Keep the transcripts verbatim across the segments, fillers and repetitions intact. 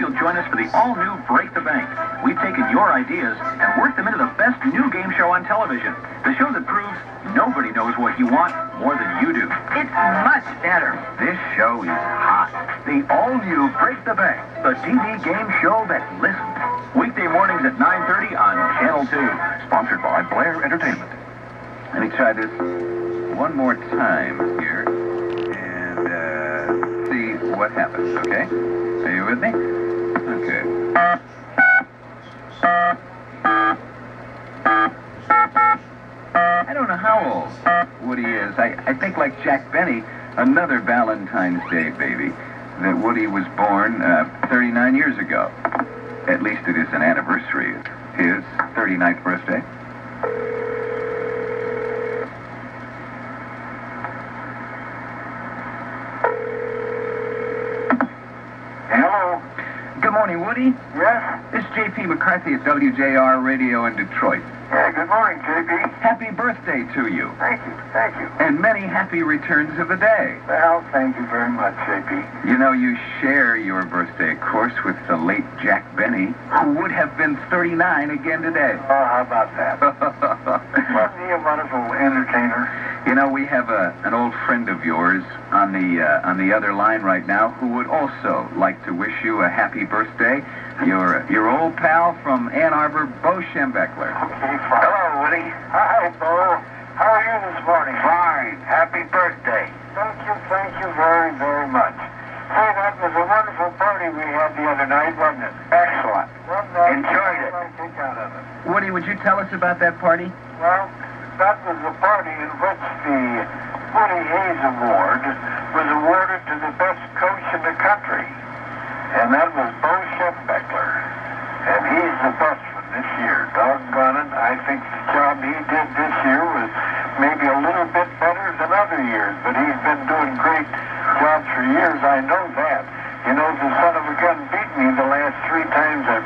you'll join us for the all-new Break the Bank. We've taken your ideas and worked them into the best new game show on television. The show that proves nobody knows what you want more than you do. It's much better. This show is hot. The all-new Break the Bank, the T V game show that listens. Weekday mornings at nine thirty on Channel two. Sponsored by Blair Entertainment. Let me try this one more time here and uh, see what happens, okay? Are you with me? Okay. I don't know how old Woody is. I, I think like Jack Benny, another Valentine's Day baby, that Woody was born uh, thirty-nine years ago. At least it is an anniversary of his thirty-ninth birthday. Hello. Good morning, Woody. Yes? This is J P McCarthy at W J R Radio in Detroit. Yeah, good morning, J P. Happy birthday to you. Thank you, thank you. And many happy returns of the day. Well, thank you very much, J P. You know, you share your birthday, of course, with the late Jack Benny, who would have been thirty-nine again today. Oh, how about that? Wasn't he a wonderful entertainer? You know, we have a, an old friend of yours on the uh, on the other line right now who would also like to wish you a happy birthday. Your your old pal from Ann Arbor, Bo Schembechler. Okay, fine. Hello, Woody. Hi, Bo. How are you this morning? Fine. Happy birthday. Thank you, thank you very, very much. Say, that was a wonderful party we had the other night, wasn't it? Excellent. Enjoyed it. Take out of it. Woody, would you tell us about that party? Well, that was the party in which the Woody Hayes Award was awarded to the best coach in the country. And that was Bo Schembechler. And he's the best one this year. Doggone it. I think the job he did this year was maybe a little bit better than other years, but he's been doing great jobs for years. I know that. You know, the son of a gun beat me the last three times I've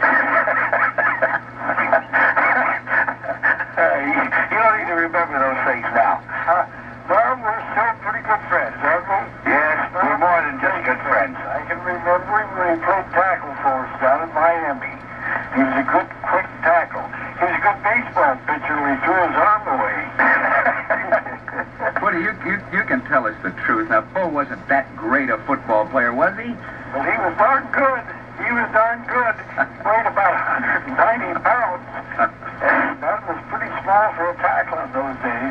You don't need to remember those things now. Uh, well, we're still pretty good friends, aren't we? Yes, we're more than just good friends. I can remember him when he played tackle for us down in Miami. He was a good, quick tackle. He was a good baseball pitcher when he threw his arm away. Woody, you, you, you can tell us the truth. Now, Bo wasn't that great a football player, was he? Well, he was darn good. He was darn good. Weighed about one hundred ninety pounds. And that was pretty small for a tackle in those days.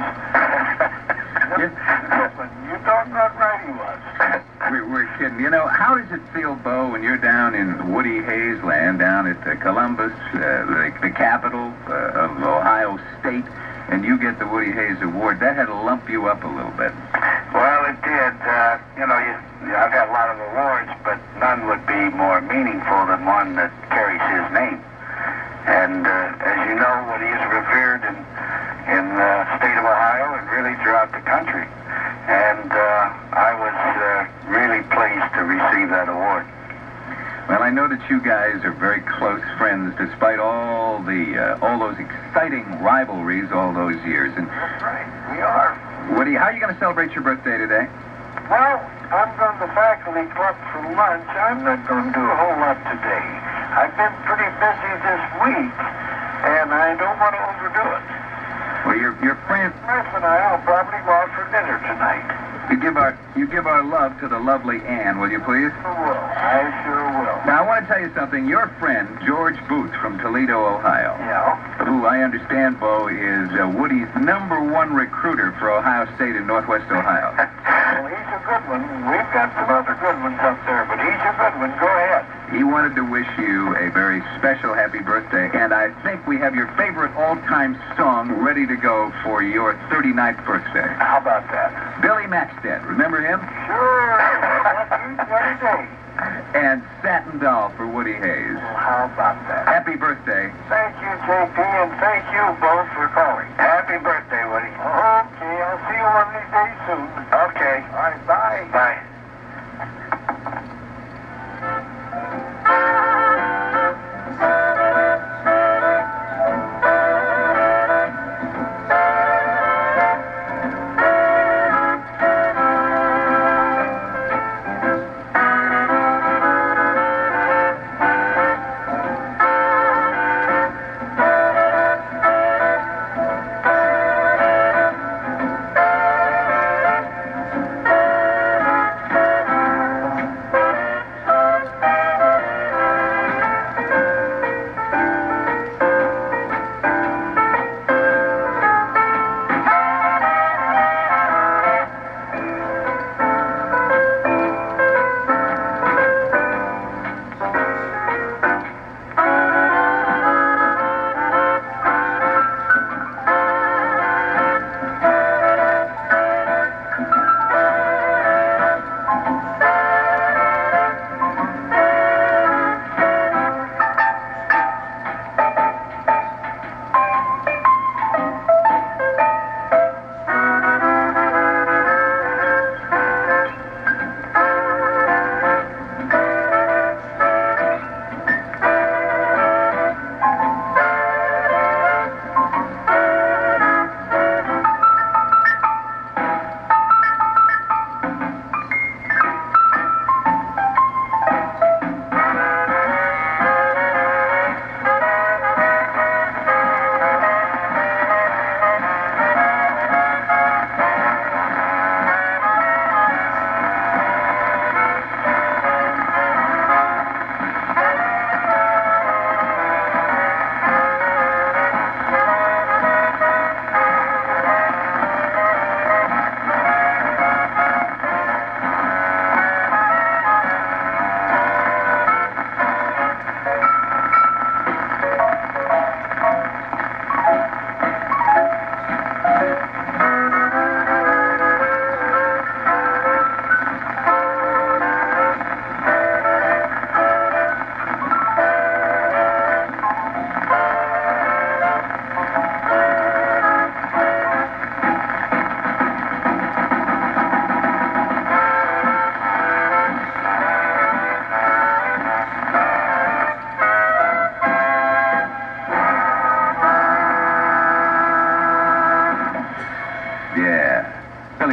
You doggone right he was. We're, we're kidding. You know, how does it feel, Bo, when you're down in Woody Hayes land, down at uh, Columbus, uh, the, the capital uh, of Ohio State, and you get the Woody Hayes Award? That had to lump you up a little bit. Well, it did. Uh, you know, you, I've had a lot of awards, but none would be more meaningful than one that carries his name. And uh, as you know, Woody is revered in in the state of Ohio and really throughout the country. And uh, I was uh, really pleased to receive that award. Well, I know that you guys are very close friends, despite all the uh, all those exciting rivalries all those years. And that's right, we are. Woody, how are you going to celebrate your birthday today? Well, I'm going to the faculty club for lunch. I'm not going to do a whole lot today. I've been pretty busy this week, and I don't want to overdo it. Well, your your friend Murph and I will probably go out for dinner tonight. You give our you give our love to the lovely Anne, will you please? I will. I sure will. Now, I want to tell you something. Your friend, George Booth from Toledo, Ohio, Yeah? who I understand, Bo, is uh, Woody's number one recruiter for Ohio State in Northwest Ohio. Well, he's a good one. We've got some other good ones up there, but he's a good one. Go ahead. He wanted to wish you a very special happy birthday, and I think we have your favorite all-time song ready to go for your thirty-ninth birthday. How about that? Billy Maxted, remember him? Sure. That's every day. And Satin Doll for Woody Hayes. Well, how about that? Happy birthday. Thank you, J P, and thank you both for calling. Happy birthday, Woody. Okay, I'll see you one of these days soon. Okay. All right, bye. Bye.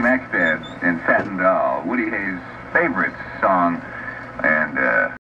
Willie Mack's dad and Satin Doll, Woody Hayes' favorite song.